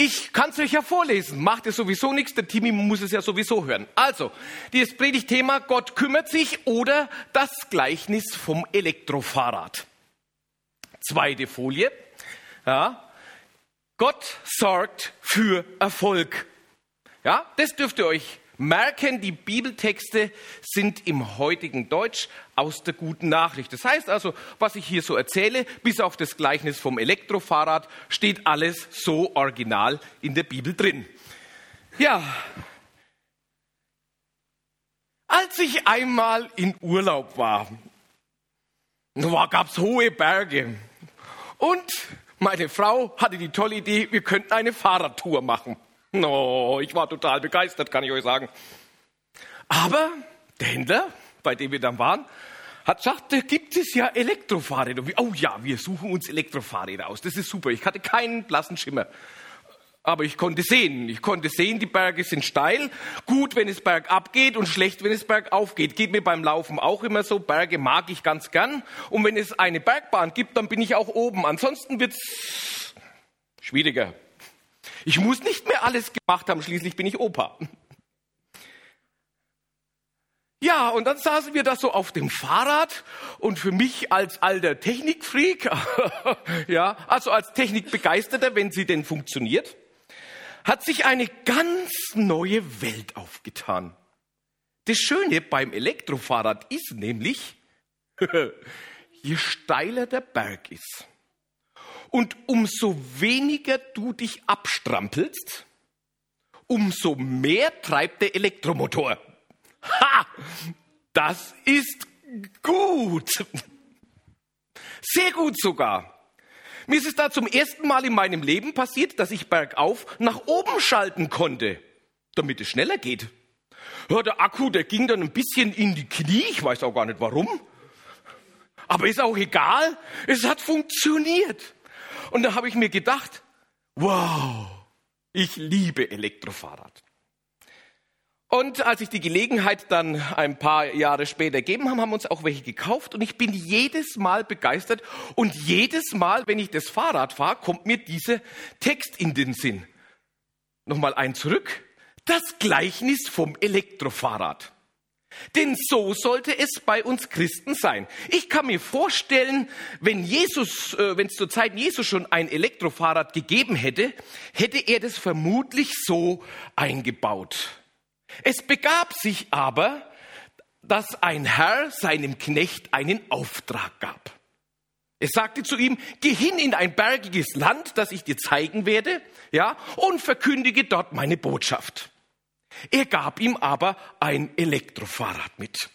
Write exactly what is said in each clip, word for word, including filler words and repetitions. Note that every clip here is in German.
Ich kann es euch ja vorlesen, macht es sowieso nichts, der Timmy muss es ja sowieso hören. Also, dieses Predigtthema, Gott kümmert sich oder das Gleichnis vom Elektrofahrrad. Zweite Folie, ja, Gott sorgt für Erfolg. Ja, das dürft ihr euch merken, die Bibeltexte sind im heutigen Deutsch aus der guten Nachricht. Das heißt also, was ich hier so erzähle, bis auf das Gleichnis vom Elektrofahrrad, steht alles so original in der Bibel drin. Ja, als ich einmal in Urlaub war, da gab es hohe Berge und meine Frau hatte die tolle Idee, wir könnten eine Fahrradtour machen. No, ich war total begeistert, kann ich euch sagen. Aber der Händler, bei dem wir dann waren, hat gesagt, da gibt es ja Elektrofahrräder. Oh ja, wir suchen uns Elektrofahrräder aus. Das ist super. Ich hatte keinen blassen Schimmer. Aber ich konnte sehen. Ich konnte sehen, die Berge sind steil. Gut, wenn es bergab geht und schlecht, wenn es bergauf geht. Geht mir beim Laufen auch immer so. Berge mag ich ganz gern. Und wenn es eine Bergbahn gibt, dann bin ich auch oben. Ansonsten wird es schwieriger. Ich muss nicht mehr alles gemacht haben, schließlich bin ich Opa. Ja, und dann saßen wir da so auf dem Fahrrad und für mich als alter Technikfreak, ja, also als Technikbegeisterter, wenn sie denn funktioniert, hat sich eine ganz neue Welt aufgetan. Das Schöne beim Elektrofahrrad ist nämlich, je steiler der Berg ist, und umso weniger du dich abstrampelst, umso mehr treibt der Elektromotor. Ha! Das ist gut. Sehr gut sogar. Mir ist es da zum ersten Mal in meinem Leben passiert, dass ich bergauf nach oben schalten konnte, damit es schneller geht. Ja, der Akku, der ging dann ein bisschen in die Knie, ich weiß auch gar nicht warum. Aber ist auch egal, es hat funktioniert. Und da habe ich mir gedacht, wow, ich liebe Elektrofahrrad. Und als ich die Gelegenheit dann ein paar Jahre später gegeben habe, haben wir uns auch welche gekauft. Und ich bin jedes Mal begeistert. Und jedes Mal, wenn ich das Fahrrad fahre, kommt mir dieser Text in den Sinn. Nochmal ein zurück. Das Gleichnis vom Elektrofahrrad. Denn so sollte es bei uns Christen sein. Ich kann mir vorstellen, wenn Jesus, äh, wenn es zur Zeit Jesus schon ein Elektrofahrrad gegeben hätte, hätte er das vermutlich so eingebaut. Es begab sich aber, dass ein Herr seinem Knecht einen Auftrag gab. Er sagte zu ihm, geh hin in ein bergiges Land, das ich dir zeigen werde, ja, und verkündige dort meine Botschaft. Er gab ihm aber ein Elektrofahrrad mit.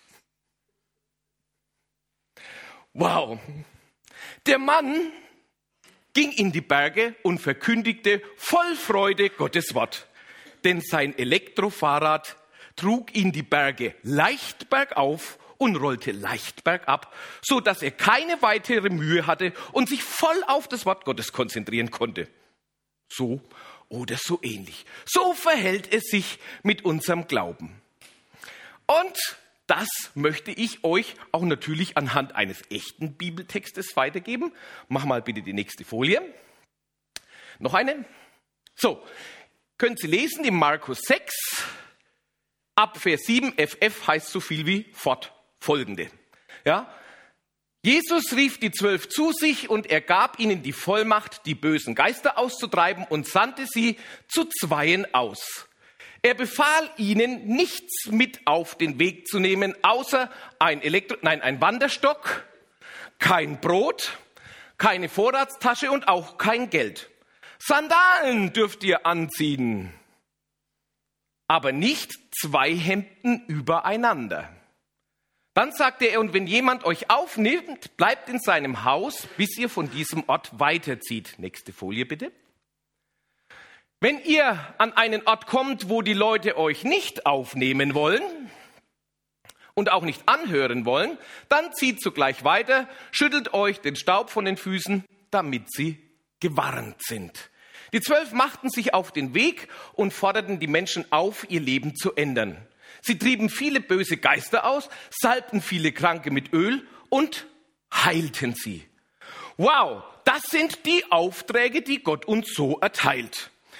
Wow. Der Mann ging in die Berge und verkündigte voll Freude Gottes Wort. Denn sein Elektrofahrrad trug ihn die Berge leicht bergauf und rollte leicht bergab, so dass er keine weitere Mühe hatte und sich voll auf das Wort Gottes konzentrieren konnte. So oder so ähnlich. So verhält es sich mit unserem Glauben. Und das möchte ich euch auch natürlich anhand eines echten Bibeltextes weitergeben. Mach mal bitte die nächste Folie. Noch eine. So, können Sie lesen in Markus sechs, ab Vers sieben, F F heißt so viel wie fortfolgende. Ja? Jesus rief die Zwölf zu sich und er gab ihnen die Vollmacht, die bösen Geister auszutreiben und sandte sie zu Zweien aus. Er befahl ihnen, nichts mit auf den Weg zu nehmen, außer ein Elektro, nein, ein Wanderstock, kein Brot, keine Vorratstasche und auch kein Geld. Sandalen dürft ihr anziehen, aber nicht zwei Hemden übereinander. Dann sagte er, und wenn jemand euch aufnimmt, bleibt in seinem Haus, bis ihr von diesem Ort weiterzieht. Nächste Folie bitte. Wenn ihr an einen Ort kommt, wo die Leute euch nicht aufnehmen wollen und auch nicht anhören wollen, dann zieht sogleich weiter, schüttelt euch den Staub von den Füßen, damit sie gewarnt sind. Die Zwölf machten sich auf den Weg und forderten die Menschen auf, ihr Leben zu ändern. Sie trieben viele böse Geister aus, salbten viele Kranke mit Öl und heilten sie. Wow, das sind die Aufträge, die Gott uns so erteilt.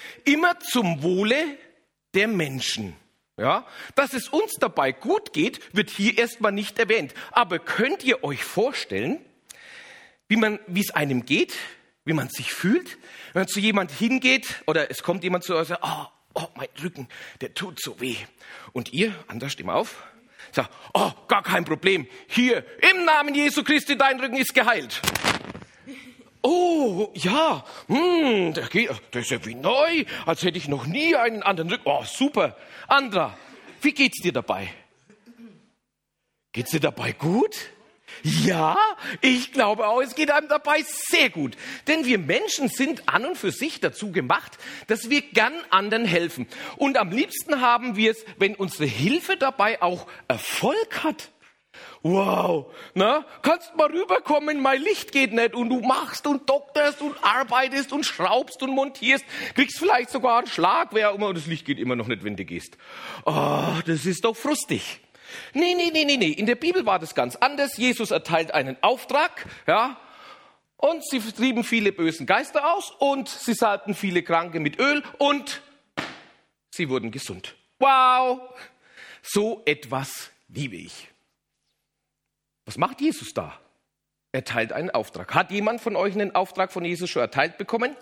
immer zum Wohle der Menschen. Ja, dass es uns dabei gut geht, wird hier erstmal nicht erwähnt. Aber könnt ihr euch vorstellen, wie man, wie es einem geht, wie man sich fühlt, wenn man zu jemand hingeht oder es kommt jemand zu euch und sagt, oh, oh, mein Rücken, der tut so weh. Und ihr, anders, stimm auf, sagt, oh, gar kein Problem. Hier, im Namen Jesu Christi, dein Rücken ist geheilt. Oh, ja, hm, der, geht, der ist ja wie neu, als hätte ich noch nie einen anderen Rücken. Oh, super. Andra, wie geht's dir dabei? Geht's dir dabei gut? Ja, ich glaube auch, es geht einem dabei sehr gut. Denn wir Menschen sind an und für sich dazu gemacht, dass wir gern anderen helfen. Und am liebsten haben wir es, wenn unsere Hilfe dabei auch Erfolg hat. Wow, na, kannst mal rüberkommen, mein Licht geht nicht und du machst und dokterst und arbeitest und schraubst und montierst, kriegst vielleicht sogar einen Schlag, wer immer, und das Licht geht immer noch nicht, wenn du gehst. Oh, das ist doch frustig. Nee, nee, nee, nee, nee, in der Bibel war das ganz anders. Jesus erteilt einen Auftrag, ja, und sie trieben viele bösen Geister aus und sie salbten viele Kranke mit Öl und sie wurden gesund. Wow, so etwas liebe ich. Was macht Jesus da? Er erteilt einen Auftrag. Hat jemand von euch einen Auftrag von Jesus schon erteilt bekommen?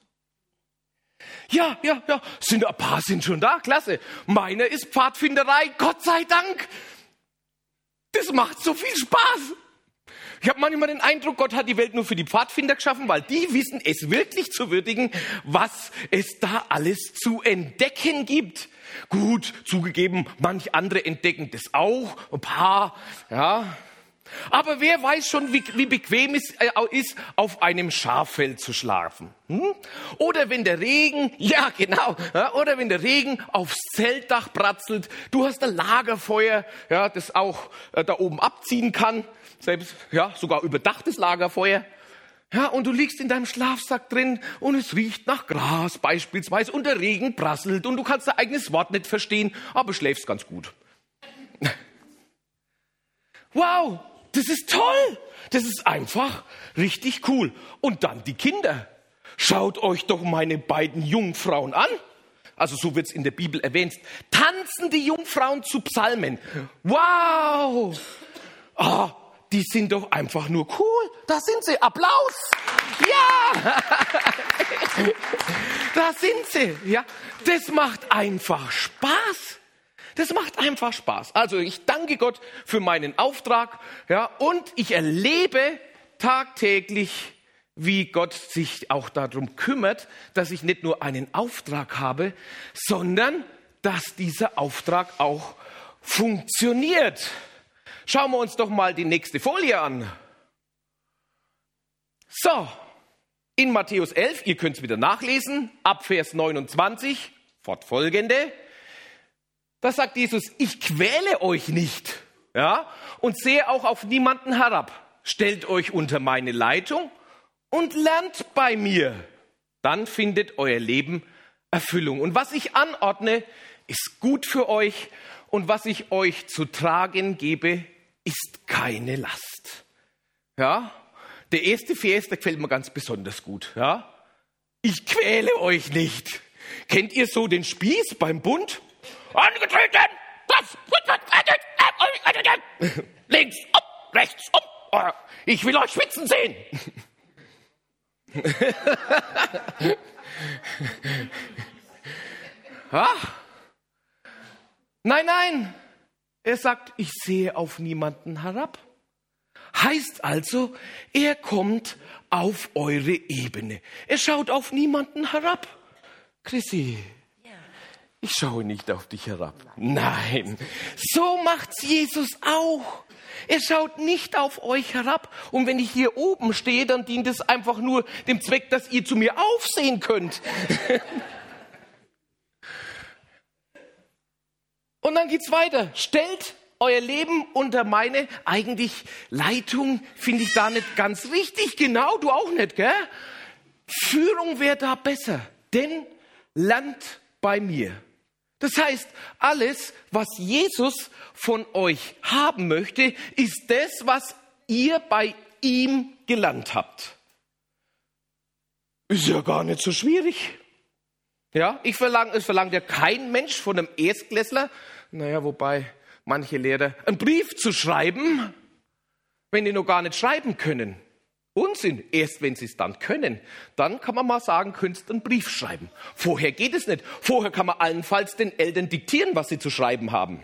Ja, ja, ja. Sind ein paar sind schon da. Klasse. Meiner ist Pfadfinderei. Gott sei Dank. Das macht so viel Spaß. Ich habe manchmal den Eindruck, Gott hat die Welt nur für die Pfadfinder geschaffen, weil die wissen es wirklich zu würdigen, was es da alles zu entdecken gibt. Gut, zugegeben, manch andere entdecken das auch. Ein paar, ja. Aber wer weiß schon, wie, wie bequem es äh, ist, auf einem Schaffeld zu schlafen. Hm? Oder wenn der Regen, ja genau, ja, oder wenn der Regen aufs Zeltdach pratzelt, du hast ein Lagerfeuer, ja, das auch äh, da oben abziehen kann, selbst, ja, sogar überdachtes Lagerfeuer. Ja, und du liegst in deinem Schlafsack drin und es riecht nach Gras beispielsweise und der Regen prasselt und du kannst dein eigenes Wort nicht verstehen, aber schläfst ganz gut. Wow! Das ist toll. Das ist einfach richtig cool. Und dann die Kinder. Schaut euch doch meine beiden Jungfrauen an. Also so wird es in der Bibel erwähnt. Tanzen die Jungfrauen zu Psalmen. Wow. Oh, die sind doch einfach nur cool. Da sind sie. Applaus. Ja. Da sind sie. Ja. Das macht einfach Spaß. Das macht einfach Spaß. Also ich danke Gott für meinen Auftrag, ja, und ich erlebe tagtäglich, wie Gott sich auch darum kümmert, dass ich nicht nur einen Auftrag habe, sondern dass dieser Auftrag auch funktioniert. Schauen wir uns doch mal die nächste Folie an. So, in Matthäus elf, ihr könnt es wieder nachlesen, ab Vers neunundzwanzig, fortfolgende. Da sagt Jesus, ich quäle euch nicht, ja, und sehe auch auf niemanden herab. Stellt euch unter meine Leitung und lernt bei mir. Dann findet euer Leben Erfüllung. Und was ich anordne, ist gut für euch. Und was ich euch zu tragen gebe, ist keine Last. Ja, der erste Vers, der gefällt mir ganz besonders gut. Ja, ich quäle euch nicht. Kennt ihr so den Spieß beim Bund? Angetreten! Das! Links, um, rechts, um! Ich will euch schwitzen sehen! ah. Nein, nein! Er sagt, ich sehe auf niemanden herab. Heißt also, er kommt auf eure Ebene. Er schaut auf niemanden herab. Chrissy, ich schaue nicht auf dich herab. Nein, so macht's Jesus auch. Er schaut nicht auf euch herab. Und wenn ich hier oben stehe, dann dient es einfach nur dem Zweck, dass ihr zu mir aufsehen könnt. Und dann geht's weiter. Stellt euer Leben unter meine, eigentlich Leitung finde ich da nicht ganz richtig. Genau, du auch nicht, gell? Führung wäre da besser. Denn lernt bei mir. Das heißt, alles, was Jesus von euch haben möchte, ist das, was ihr bei ihm gelernt habt. Ist ja gar nicht so schwierig. Ja, ich verlange, es verlangt ja kein Mensch von einem Erstklässler, naja, wobei manche Lehrer, einen Brief zu schreiben, wenn die noch gar nicht schreiben können. Unsinn. Erst wenn sie es dann können, dann kann man mal sagen, könntest einen Brief schreiben. Vorher geht es nicht. Vorher kann man allenfalls den Eltern diktieren, was sie zu schreiben haben.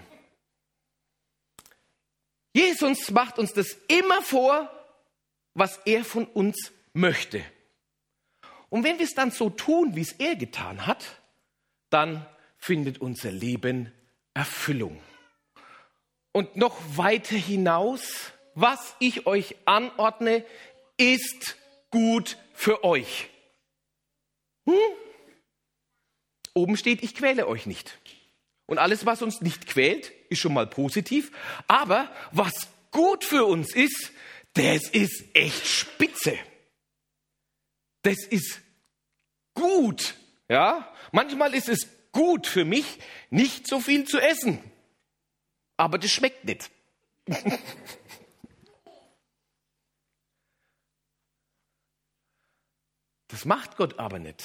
Jesus macht uns das immer vor, was er von uns möchte. Und wenn wir es dann so tun, wie es er getan hat, dann findet unser Leben Erfüllung. Und noch weiter hinaus, was ich euch anordne, ist gut für euch. Hm? Oben steht, ich quäle euch nicht. Und alles, was uns nicht quält, ist schon mal positiv. Aber was gut für uns ist, das ist echt spitze. Das ist gut. Ja? Manchmal ist es gut für mich, nicht so viel zu essen. Aber das schmeckt nicht. Das macht Gott aber nicht.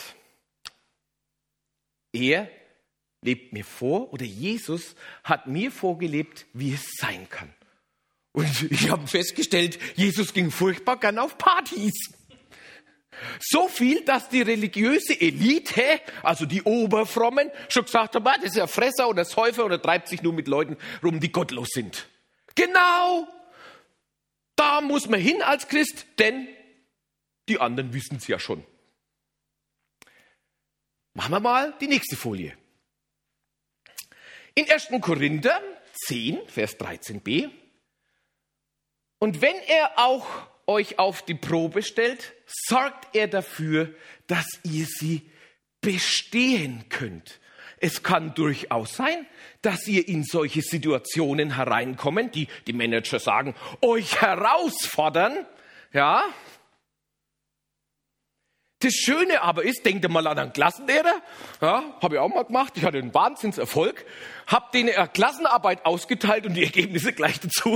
Er lebt mir vor, oder Jesus hat mir vorgelebt, wie es sein kann. Und ich habe festgestellt, Jesus ging furchtbar gern auf Partys. So viel, dass die religiöse Elite, also die Oberfrommen, schon gesagt haben, das ist ein Fresser oder Säufer oder treibt sich nur mit Leuten rum, die gottlos sind. Genau, da muss man hin als Christ, denn die anderen wissen es ja schon. Machen wir mal die nächste Folie. In ersten Korinther zehn, Vers dreizehn b. Und wenn er auch euch auf die Probe stellt, sorgt er dafür, dass ihr sie bestehen könnt. Es kann durchaus sein, dass ihr in solche Situationen hereinkommen, die die Manager sagen, euch herausfordern, ja. Das Schöne aber ist, denkt mal an einen Klassenlehrer, ja, habe ich auch mal gemacht, ich hatte einen Wahnsinnserfolg, habe denen eine Klassenarbeit ausgeteilt und die Ergebnisse gleich dazu.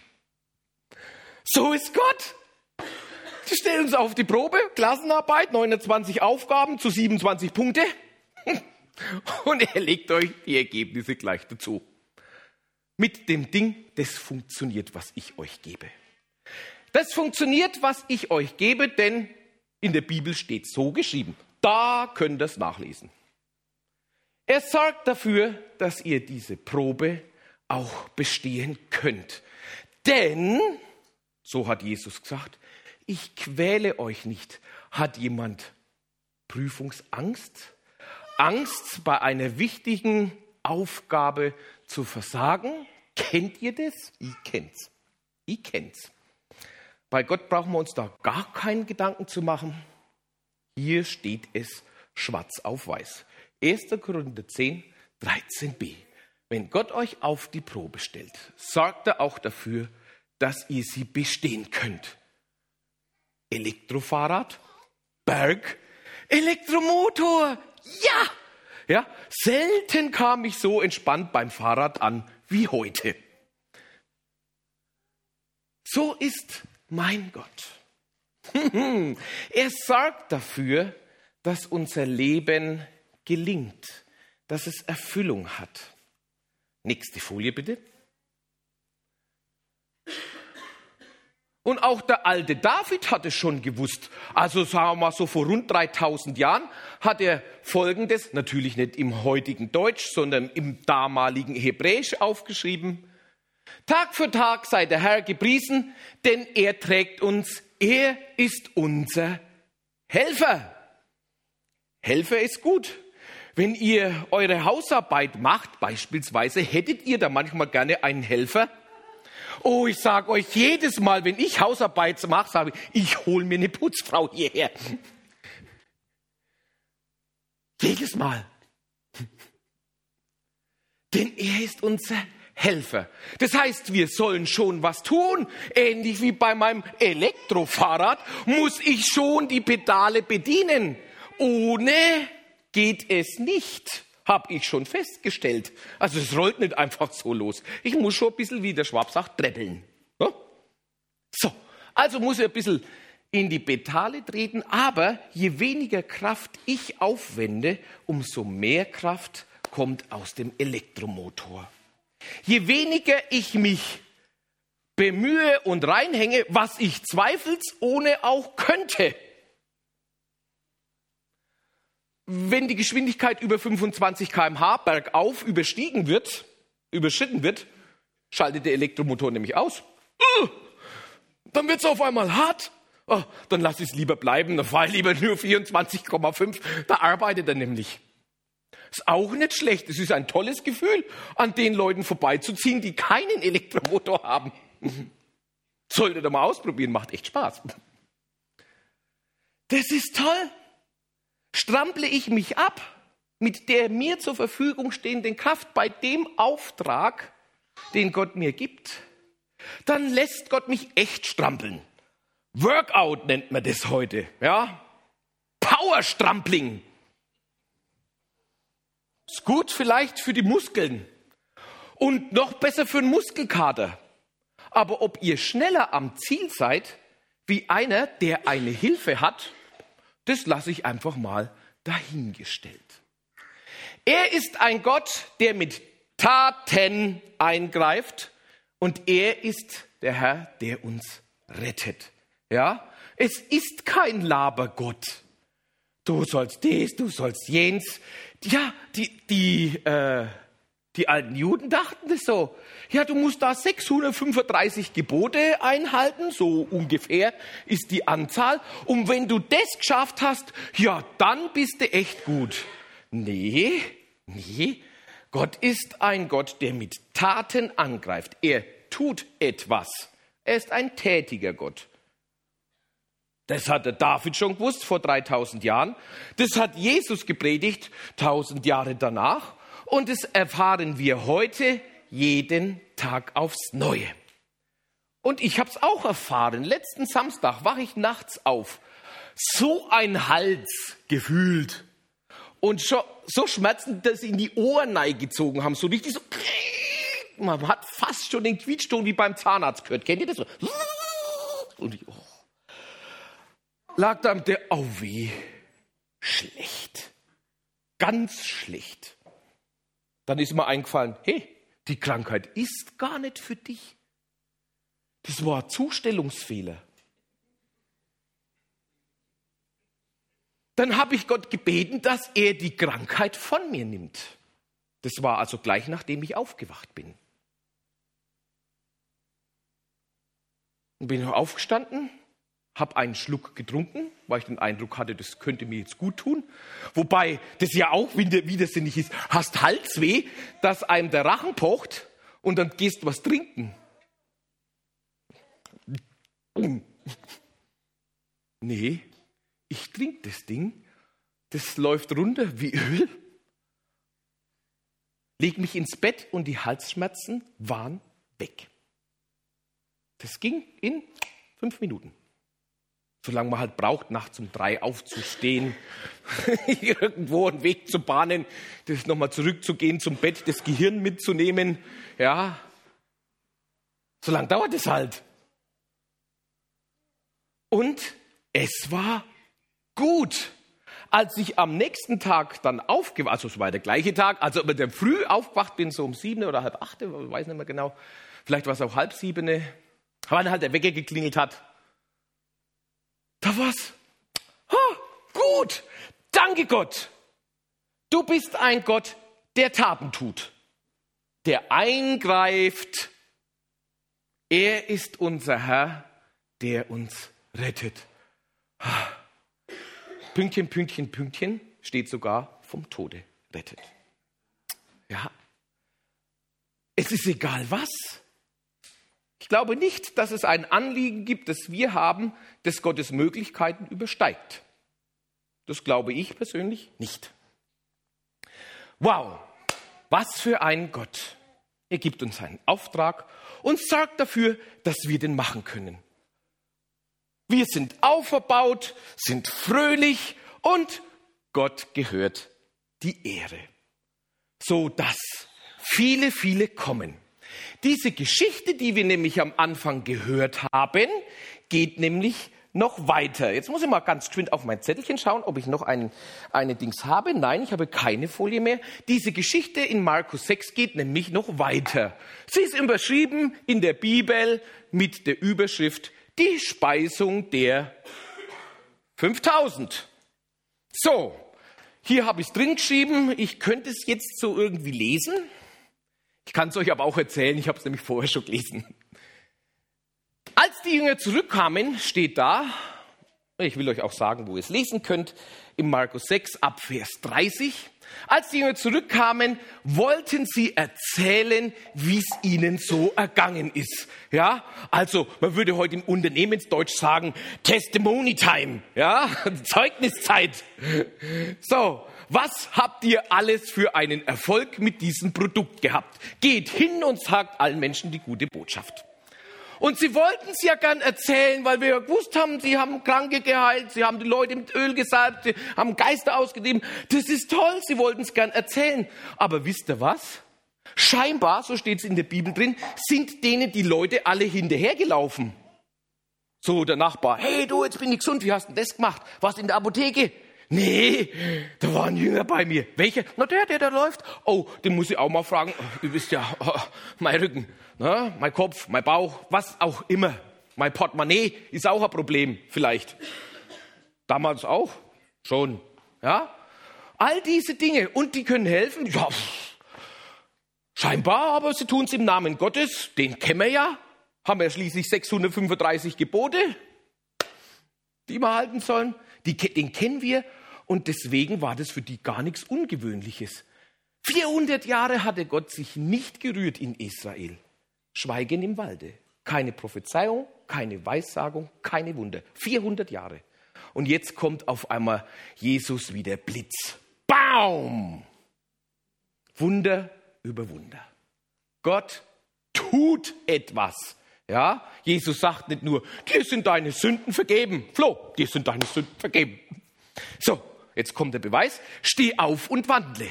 So ist Gott. Sie stellen uns auf die Probe, Klassenarbeit, neunundzwanzig Aufgaben zu siebenundzwanzig Punkte und er legt euch die Ergebnisse gleich dazu. Mit dem Ding, das funktioniert, was ich euch gebe. Das funktioniert, was ich euch gebe, denn in der Bibel steht so geschrieben. Da könnt ihr es nachlesen. Er sorgt dafür, dass ihr diese Probe auch bestehen könnt. Denn, so hat Jesus gesagt, ich quäle euch nicht. Hat jemand Prüfungsangst? Angst, bei einer wichtigen Aufgabe zu versagen? Kennt ihr das? Ich kenn's. Ich kenn's. Bei Gott brauchen wir uns da gar keinen Gedanken zu machen. Hier steht es schwarz auf weiß. erster Korinther zehn, dreizehn b. Wenn Gott euch auf die Probe stellt, sorgt er auch dafür, dass ihr sie bestehen könnt. Elektrofahrrad, Berg, Elektromotor, ja! Ja, selten kam ich so entspannt beim Fahrrad an wie heute. So ist mein Gott. Er sorgt dafür, dass unser Leben gelingt, dass es Erfüllung hat. Nächste Folie bitte. Und auch der alte David hat es schon gewusst. Also sagen wir mal so vor rund dreitausend Jahren hat er Folgendes, natürlich nicht im heutigen Deutsch, sondern im damaligen Hebräisch aufgeschrieben. Tag für Tag sei der Herr gepriesen, denn er trägt uns, er ist unser Helfer. Helfer ist gut. Wenn ihr eure Hausarbeit macht, beispielsweise, hättet ihr da manchmal gerne einen Helfer? Oh, ich sage euch, jedes Mal, wenn ich Hausarbeit mache, sage ich, ich hole mir eine Putzfrau hierher. Jedes Mal. Denn er ist unser Helfer. Das heißt, wir sollen schon was tun. Ähnlich wie bei meinem Elektrofahrrad muss ich schon die Pedale bedienen. Ohne geht es nicht. Habe ich schon festgestellt. Also es rollt nicht einfach so los. Ich muss schon ein bisschen, wie der Schwab sagt, treppeln. Ja? So, also muss ich ein bisschen in die Pedale treten, aber je weniger Kraft ich aufwende, umso mehr Kraft kommt aus dem Elektromotor. Je weniger ich mich bemühe und reinhänge, was ich zweifelsohne auch könnte. Wenn die Geschwindigkeit über fünfundzwanzig Kilometer pro Stunde bergauf überstiegen wird, überschritten wird, schaltet der Elektromotor nämlich aus. Dann wird es auf einmal hart. Oh, dann lasse ich es lieber bleiben, dann fahre ich lieber nur vierundzwanzig Komma fünf, da arbeitet er nämlich. Ist auch nicht schlecht, es ist ein tolles Gefühl, an den Leuten vorbeizuziehen, die keinen Elektromotor haben. Solltet ihr mal ausprobieren, macht echt Spaß. Das ist toll. Strample ich mich ab mit der mir zur Verfügung stehenden Kraft bei dem Auftrag, den Gott mir gibt, dann lässt Gott mich echt strampeln. Workout nennt man das heute, ja? Powerstrampling. Ist gut vielleicht für die Muskeln und noch besser für einen Muskelkater. Aber ob ihr schneller am Ziel seid, wie einer, der eine Hilfe hat, das lasse ich einfach mal dahingestellt. Er ist ein Gott, der mit Taten eingreift und er ist der Herr, der uns rettet. Ja, es ist kein Labergott. Du sollst dies, du sollst jenes. Ja, die, die, äh, die alten Juden dachten das so. Ja, du musst da sechshundertfünfunddreißig Gebote einhalten, so ungefähr ist die Anzahl. Und wenn du das geschafft hast, ja, dann bist du echt gut. Nee, nee, Gott ist ein Gott, der mit Taten angreift. Er tut etwas. Er ist ein tätiger Gott. Das hat der David schon gewusst vor dreitausend Jahren. Das hat Jesus gepredigt tausend Jahre danach. Und das erfahren wir heute jeden Tag aufs Neue. Und ich habe es auch erfahren. Letzten Samstag wache ich nachts auf. So ein Hals gefühlt. Und schon, so Schmerzen, dass sie in die Ohren gezogen haben. So richtig so. Man hat fast schon den Quietschton wie beim Zahnarzt gehört. Kennt ihr das so? Und ich, oh. Lag da der, oh wie schlecht. Ganz schlecht. Dann ist mir eingefallen, hey, die Krankheit ist gar nicht für dich. Das war ein Zustellungsfehler. Dann habe ich Gott gebeten, dass er die Krankheit von mir nimmt. Das war also gleich nachdem ich aufgewacht bin. Und bin aufgestanden, habe einen Schluck getrunken, weil ich den Eindruck hatte, das könnte mir jetzt gut tun. Wobei das ja auch widersinnig ist. Hast Halsweh, dass einem der Rachen pocht und dann gehst du was trinken. Nee, ich trinke das Ding, das läuft runter wie Öl, leg mich ins Bett und die Halsschmerzen waren weg. Das ging in fünf Minuten. Solange man halt braucht, nachts um drei aufzustehen, irgendwo einen Weg zu bahnen, das nochmal zurückzugehen zum Bett, das Gehirn mitzunehmen. Ja, so lange dauert es halt. Und es war gut. Als ich am nächsten Tag dann aufgewacht, also es war der gleiche Tag, also aber der früh aufgewacht bin, so um sieben oder halb acht, ich weiß nicht mehr genau, vielleicht war es auch halb sieben, wann halt der Wecker geklingelt hat. Da war's. Oh, gut. Danke Gott. Du bist ein Gott, der Taten tut, der eingreift. Er ist unser Herr, der uns rettet. Pünktchen, Pünktchen, Pünktchen steht sogar vom Tode rettet. Ja. Es ist egal was. Ich glaube nicht, dass es ein Anliegen gibt, das wir haben, das Gottes Möglichkeiten übersteigt. Das glaube ich persönlich nicht. Wow, was für ein Gott. Er gibt uns einen Auftrag und sorgt dafür, dass wir den machen können. Wir sind auferbaut, sind fröhlich und Gott gehört die Ehre. So dass viele, viele kommen. Diese Geschichte, die wir nämlich am Anfang gehört haben, geht nämlich noch weiter. Jetzt muss ich mal ganz geschwind auf mein Zettelchen schauen, ob ich noch einen, eine Dings habe. Nein, ich habe keine Folie mehr. Diese Geschichte in Markus sechs geht nämlich noch weiter. Sie ist überschrieben in der Bibel mit der Überschrift Die Speisung der fünftausend. So, hier habe ich es drin geschrieben. Ich könnte es jetzt so irgendwie lesen. Ich kann es euch aber auch erzählen. Ich habe es nämlich vorher schon gelesen. Als die Jünger zurückkamen, steht da, ich will euch auch sagen, wo ihr es lesen könnt, im Markus sechs ab Vers dreißig. Als die Jünger zurückkamen, wollten sie erzählen, wie es ihnen so ergangen ist. Ja, also man würde heute im Unternehmensdeutsch sagen, Testimony Time, ja, Zeugniszeit. So, was habt ihr alles für einen Erfolg mit diesem Produkt gehabt? Geht hin und sagt allen Menschen die gute Botschaft. Und sie wollten es ja gern erzählen, weil wir ja gewusst haben, sie haben Kranke geheilt, sie haben die Leute mit Öl gesalbt, sie haben Geister ausgetrieben. Das ist toll, sie wollten es gern erzählen. Aber wisst ihr was? Scheinbar, so steht es in der Bibel drin, sind denen die Leute alle hinterhergelaufen. So der Nachbar, hey du, jetzt bin ich gesund, wie hast du denn das gemacht? Warst du in der Apotheke? Nee, da war ein Jünger bei mir. Welcher? Na der, der da läuft. Oh, den muss ich auch mal fragen. Ihr wisst ja, oh, mein Rücken, ne? Mein Kopf, mein Bauch, was auch immer. Mein Portemonnaie ist auch ein Problem vielleicht. Damals auch schon. Ja? All diese Dinge. Und die können helfen? Ja, scheinbar, aber sie tun es im Namen Gottes. Den kennen wir ja. Haben wir schließlich sechshundertfünfunddreißig Gebote, die wir halten sollen. Die, den kennen wir. Und deswegen war das für die gar nichts Ungewöhnliches. vierhundert Jahre hatte Gott sich nicht gerührt in Israel. Schweigen im Walde. Keine Prophezeiung, keine Weissagung, keine Wunder. vierhundert Jahre. Und jetzt kommt auf einmal Jesus wie der Blitz. Baum! Wunder über Wunder. Gott tut etwas. Ja? Jesus sagt nicht nur, dir sind deine Sünden vergeben. Flo, dir sind deine Sünden vergeben. So. Jetzt kommt der Beweis. Steh auf und wandle.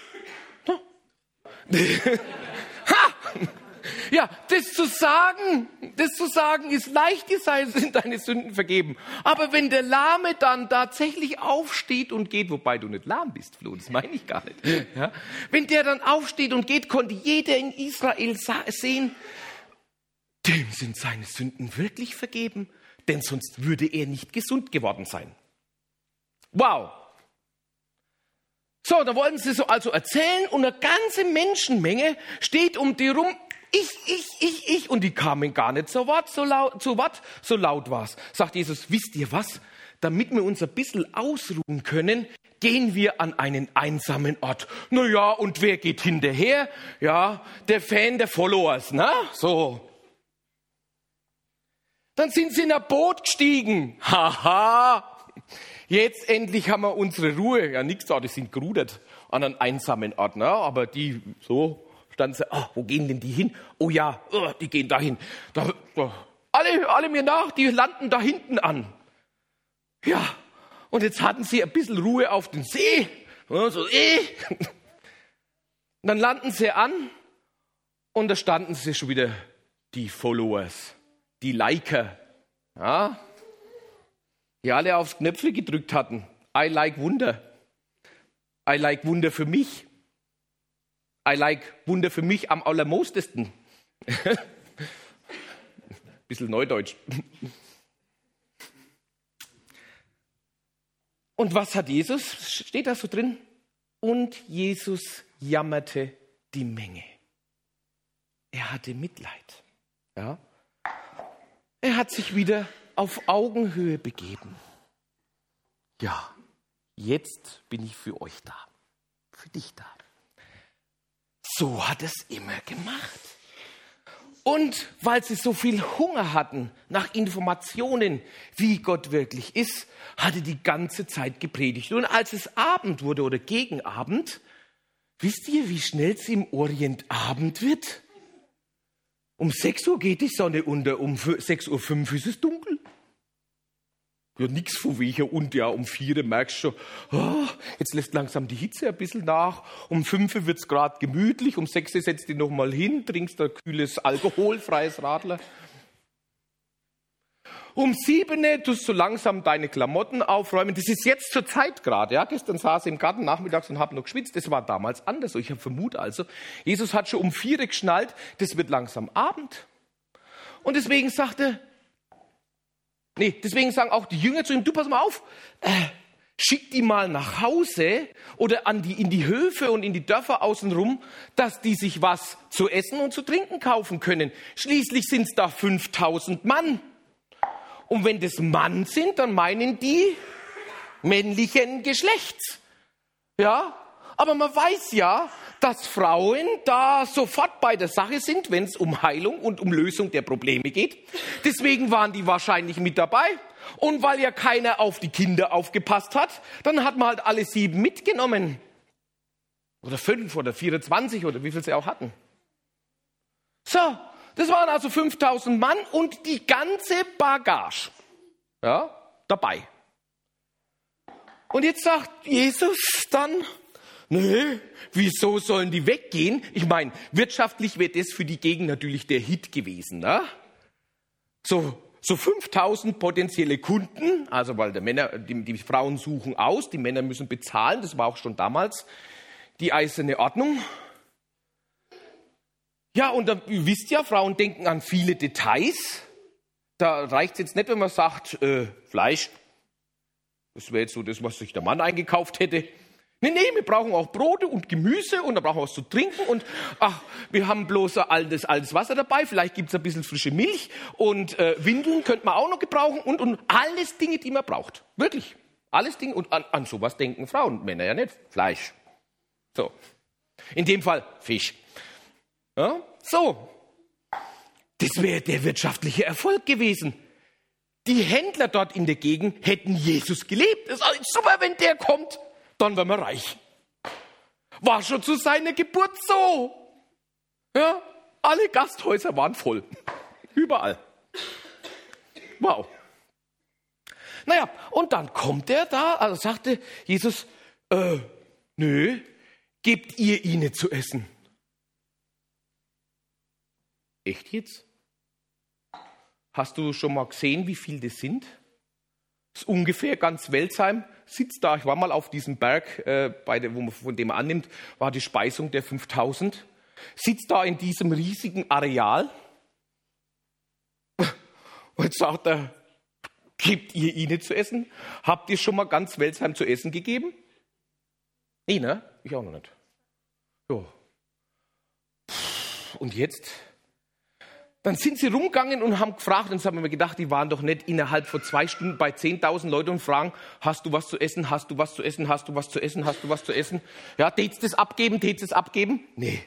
Ha! Ja, das zu sagen, das zu sagen ist leicht, dir sind deine Sünden vergeben. Aber wenn der Lahme dann tatsächlich aufsteht und geht, wobei du nicht lahm bist, Flo, das meine ich gar nicht. Ja? Wenn der dann aufsteht und geht, konnte jeder in Israel sehen, dem sind seine Sünden wirklich vergeben, denn sonst würde er nicht gesund geworden sein. Wow! So, da wollten sie so also erzählen und eine ganze Menschenmenge steht um die rum. Ich, ich, ich, ich. Und die kamen gar nicht zu Wort, so laut, zu Wort, so laut war's. Sagt Jesus, wisst ihr was? Damit wir uns ein bisschen ausruhen können, gehen wir an einen einsamen Ort. Naja, und wer geht hinterher? Ja, der Fan der Followers, ne? So. Dann sind sie in ein Boot gestiegen. Haha. Jetzt endlich haben wir unsere Ruhe. Ja, nix da, die sind gerudert an einem einsamen Ort. Ne? Aber die, so, standen sie, oh, wo gehen denn die hin? Oh ja, oh, die gehen dahin. Da, da, alle, alle mir nach, die landen da hinten an. Ja, und jetzt hatten sie ein bisschen Ruhe auf den See. Ja, so, eh. Und dann landen sie an und da standen sie schon wieder die Followers, die Liker. Ja, die alle aufs Knöpfle gedrückt hatten. I like Wunder. I like Wunder für mich. I like Wunder für mich am allermostesten. Bisschen Neudeutsch. Und was hat Jesus? Steht da so drin? Und Jesus jammerte die Menge. Er hatte Mitleid. Ja? Er hat sich wieder auf Augenhöhe begeben. Ja, jetzt bin ich für euch da, für dich da. So hat es immer gemacht. Und weil sie so viel Hunger hatten nach Informationen, wie Gott wirklich ist, hatte die ganze Zeit gepredigt. Und als es Abend wurde oder gegen Abend, wisst ihr, wie schnell es im Orient Abend wird? Um sechs Uhr geht die Sonne unter, um sechs Uhr fünf ist es dunkel. Ja, nix von welcher. Und ja, um vier merkst du schon, oh, jetzt lässt langsam die Hitze ein bisschen nach. Um fünf wird es gerade gemütlich. Um sechs setzt dich noch mal hin, trinkst ein kühles, alkoholfreies Radler. Um sieben tust du langsam deine Klamotten aufräumen. Das ist jetzt zur Zeit gerade. Ja? Gestern saß ich im Garten nachmittags und habe noch geschwitzt. Das war damals anders. Ich vermute also, Jesus hat schon um vier geschnallt, das wird langsam Abend. Und deswegen sagte, nee, deswegen sagen auch die Jünger zu ihm, du pass mal auf, äh, schick die mal nach Hause oder an die, in die Höfe und in die Dörfer außenrum, dass die sich was zu essen und zu trinken kaufen können. Schließlich sind es da fünftausend Mann. Und wenn das Mann sind, dann meinen die männlichen Geschlechts. Ja, aber man weiß ja, dass Frauen da sofort bei der Sache sind, wenn es um Heilung und um Lösung der Probleme geht. Deswegen waren die wahrscheinlich mit dabei. Und weil ja keiner auf die Kinder aufgepasst hat, dann hat man halt alle sieben mitgenommen. Oder fünf oder vierundzwanzig oder wie viel sie auch hatten. So. Das waren also fünftausend Mann und die ganze Bagage, ja, dabei. Und jetzt sagt Jesus dann, nee, wieso sollen die weggehen? Ich meine, wirtschaftlich wäre das für die Gegend natürlich der Hit gewesen. Ne? So, so fünftausend potenzielle Kunden, also weil die Männer, die, die Frauen suchen aus, die Männer müssen bezahlen, das war auch schon damals die eiserne Ordnung. Ja, und da, ihr wisst ja, Frauen denken an viele Details. Da reicht es jetzt nicht, wenn man sagt, äh, Fleisch, das wäre jetzt so das, was sich der Mann eingekauft hätte. Nee, nee, wir brauchen auch Brote und Gemüse und da brauchen wir was zu trinken und ach, wir haben bloß altes, altes Wasser dabei, vielleicht gibt es ein bisschen frische Milch und äh, Windeln könnte man auch noch gebrauchen und, und alles Dinge, die man braucht. Wirklich, alles Dinge und an, an sowas denken Frauen, Männer ja nicht. Fleisch. So, in dem Fall Fisch. Ja, so, das wäre der wirtschaftliche Erfolg gewesen. Die Händler dort in der Gegend hätten Jesus gelebt. Das ist super, wenn der kommt, dann wären wir reich. War schon zu seiner Geburt so. Ja, alle Gasthäuser waren voll. Überall. Wow. Naja, und dann kommt er da, also sagte Jesus, äh, nö, gebt ihr ihnen zu essen. Echt jetzt? Hast du schon mal gesehen, wie viel das sind? Das ist ungefähr ganz Welzheim sitzt da. Ich war mal auf diesem Berg, äh, bei der, wo man, von dem man annimmt, war die Speisung der fünftausend. Sitzt da in diesem riesigen Areal. Und jetzt sagt er, gebt ihr ihnen zu essen? Habt ihr schon mal ganz Welzheim zu essen gegeben? Nee, ne? Ich auch noch nicht. So. Und jetzt? Dann sind sie rumgegangen und haben gefragt, und das haben wir gedacht, die waren doch nicht innerhalb von zwei Stunden bei zehntausend Leuten und fragen, hast du was zu essen, hast du was zu essen, hast du was zu essen, hast du was zu essen? Ja, tät's das abgeben, tät's das abgeben? Nee.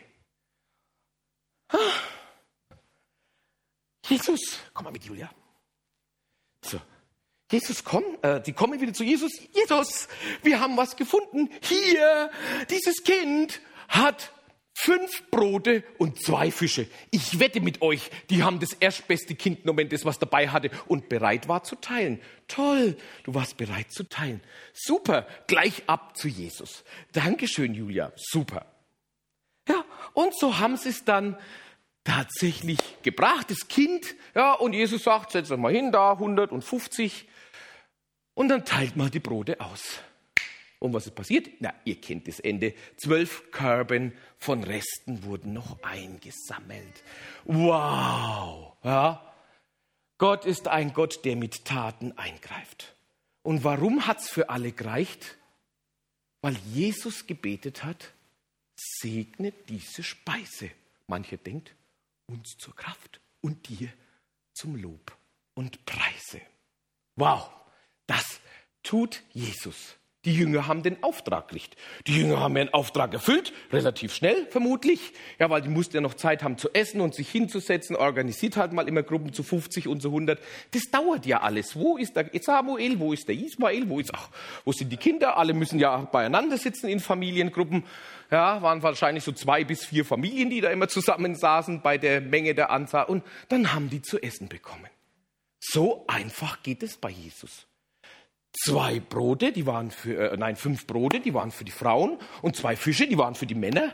Jesus, komm mal mit, Julia. So, Jesus, komm, äh, die kommen wieder zu Jesus. Jesus, wir haben was gefunden. Hier, dieses Kind hat fünf Brote und zwei Fische. Ich wette mit euch, die haben das erstbeste Kind genommen, das was dabei hatte und bereit war zu teilen. Toll, du warst bereit zu teilen. Super, gleich ab zu Jesus. Dankeschön, Julia, super. Ja, und so haben sie es dann tatsächlich gebracht, das Kind. Ja, und Jesus sagt, setz euch mal hin, da hundertfünfzig. Und dann teilt man die Brote aus. Und was ist passiert? Na, ihr kennt das Ende. Zwölf Körben von Resten wurden noch eingesammelt. Wow! Ja? Gott ist ein Gott, der mit Taten eingreift. Und warum hat es für alle gereicht? Weil Jesus gebetet hat, segne diese Speise. Mancher denkt, uns zur Kraft und dir zum Lob und Preise. Wow! Das tut Jesus. Die Jünger haben den Auftrag gekriegt. Die Jünger haben ihren Auftrag erfüllt, relativ schnell vermutlich. Ja, weil die mussten ja noch Zeit haben zu essen und sich hinzusetzen. Organisiert halt mal immer Gruppen zu fünfzig und zu hundert. Das dauert ja alles. Wo ist der Samuel? Wo ist der Ismael? Wo ist, ach, wo sind die Kinder? Alle müssen ja beieinander sitzen in Familiengruppen. Ja, waren wahrscheinlich so zwei bis vier Familien, die da immer zusammensaßen bei der Menge der Anzahl. Und dann haben die zu essen bekommen. So einfach geht es bei Jesus. Zwei Brote, die waren für, äh, nein, fünf Brote, die waren für die Frauen und zwei Fische, die waren für die Männer.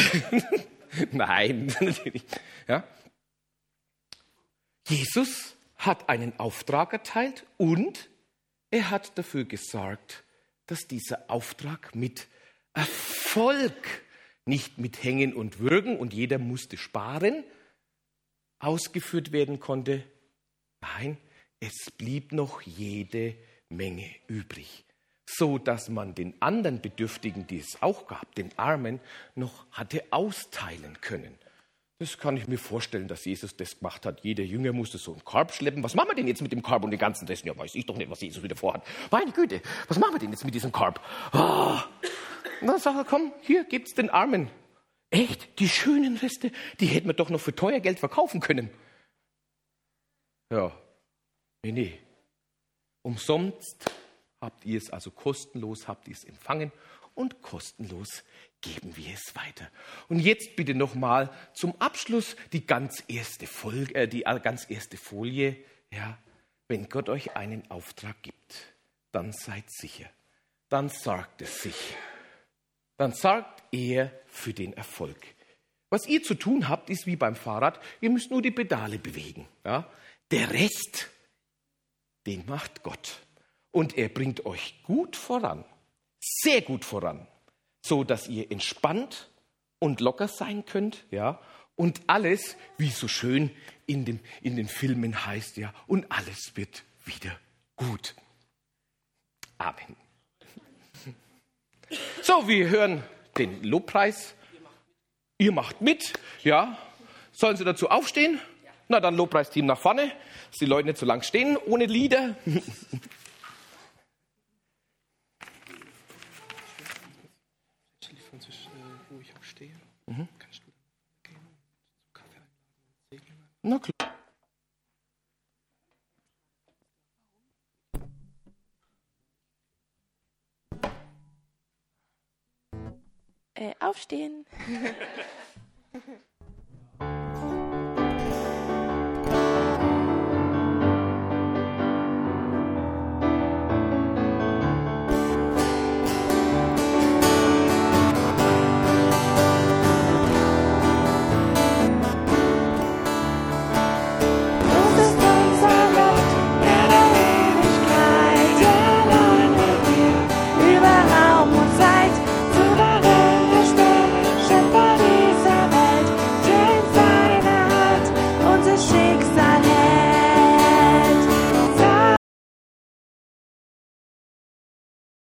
Nein, natürlich. Ja. Jesus hat einen Auftrag erteilt und er hat dafür gesorgt, dass dieser Auftrag mit Erfolg, nicht mit Hängen und Würgen und jeder musste sparen, ausgeführt werden konnte. Nein, es blieb noch jede Menge übrig, so dass man den anderen Bedürftigen, die es auch gab, den Armen, noch hatte austeilen können. Das kann ich mir vorstellen, dass Jesus das gemacht hat. Jeder Jünger musste so einen Korb schleppen. Was machen wir denn jetzt mit dem Korb und den ganzen Rest? Ja, weiß ich doch nicht, was Jesus wieder vorhat. Meine Güte, was machen wir denn jetzt mit diesem Korb? Oh. Und dann sagt er, komm, hier, gebt's den Armen. Echt? Die schönen Reste, die hätten wir doch noch für teuer Geld verkaufen können. Ja, nee, nee. Umsonst habt ihr es, also kostenlos habt ihr es empfangen und kostenlos geben wir es weiter. Und jetzt bitte nochmal zum Abschluss die ganz erste Folge, äh, die ganz erste Folie. Ja, wenn Gott euch einen Auftrag gibt, dann seid sicher, dann sorgt es sich. Dann sorgt er für den Erfolg. Was ihr zu tun habt, ist wie beim Fahrrad, ihr müsst nur die Pedale bewegen. Ja? Der Rest, den macht Gott. Und er bringt euch gut voran, sehr gut voran, so dass ihr entspannt und locker sein könnt, ja, und alles, wie so schön in den, in den Filmen heißt, ja, und alles wird wieder gut. Amen. So, wir hören den Lobpreis. Ihr macht mit, ja. Sollen Sie dazu aufstehen? Na, dann Lobpreisteam nach vorne, dass die Leute nicht so lang stehen, ohne Lieder. Wo ich auch stehe. Mhm. Kannst du gehen? Kaffee einladen? Na klar. Äh, aufstehen.